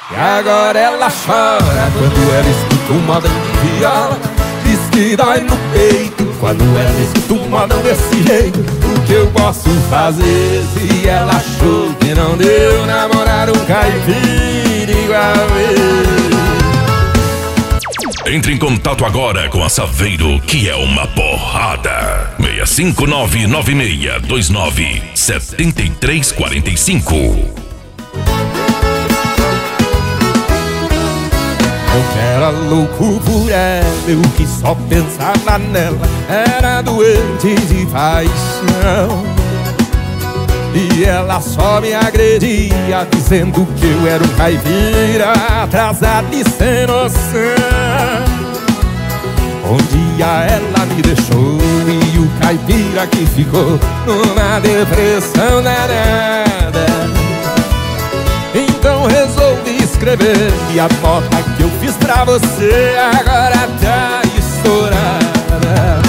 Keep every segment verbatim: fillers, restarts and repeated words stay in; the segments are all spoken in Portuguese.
E agora ela chora quando ela escuta um modão de viola. Diz que dói no peito quando ela escuta um modão desse jeito. O que eu posso fazer se ela achou que não deu namorar um caipira igual eu? Entre em contato agora com a Saveiro, que é uma porrada. seis cinco nove nove seis dois nove sete três quatro cinco. Eu era louco por ela, eu que só pensava nela. Era doente de paixão. E ela só me agredia, dizendo que eu era um caipira atrasado e sem noção. Um dia ela me deixou e o caipira que ficou numa depressão danada. Então resolvi escrever e a nota que eu fiz pra você agora tá estourada.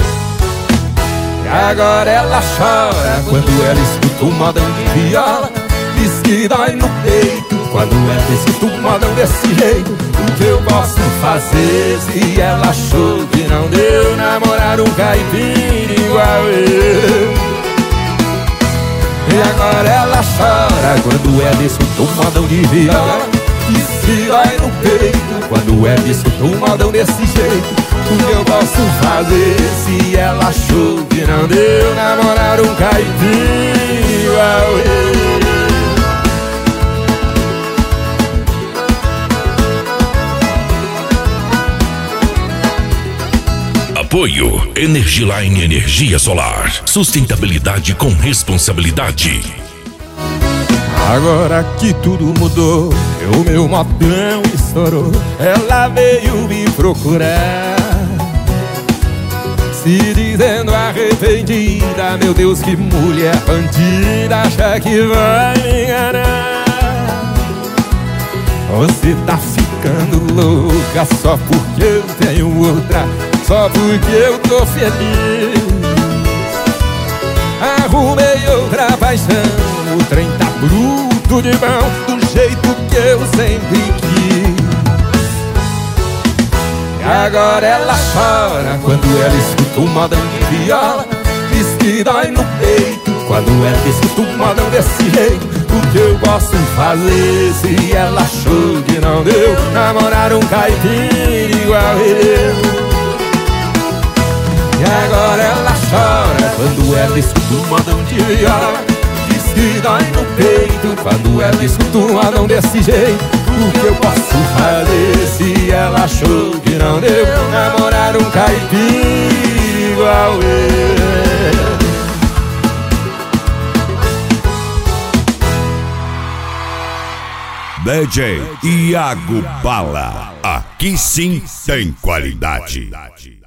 E agora ela chora quando ela escuta um modão de viola. Diz que dói no peito quando ela escuta um modão desse jeito. O que eu posso fazer se ela achou que não deu namorar um caipira igual eu? E agora ela chora quando ela escuta um modão de viola. Diz que dói no peito quando ela escuta um modão desse jeito. O que eu posso fazer se ela achou que não deu namorar um caipira igual eu? Apoio Energiline Energia Solar. Sustentabilidade com responsabilidade. Agora que tudo mudou, o meu modão estourou. Ela veio me procurar, se dizendo arrependida. Meu Deus, que mulher bandida, acha que vai me enganar. Você tá ficando louca só porque eu tenho outra, só porque eu tô feliz. Arrumei outra paixão, o trem tá bruto de mão, do jeito que eu sempre quis. E agora ela chora quando ela escuta um modão de viola. Diz que dói no peito quando ela escuta um modão desse jeito. O que eu posso fazer se ela achou que não deu namorar um caipira igual eu? E agora ela chora quando ela escuta um modão de viola. Diz que dói no peito quando ela escuta um modão desse jeito. O que eu posso fazer se ela achou que não deu namorar um caipira igual eu? D J Iago Bala, aqui sim tem qualidade.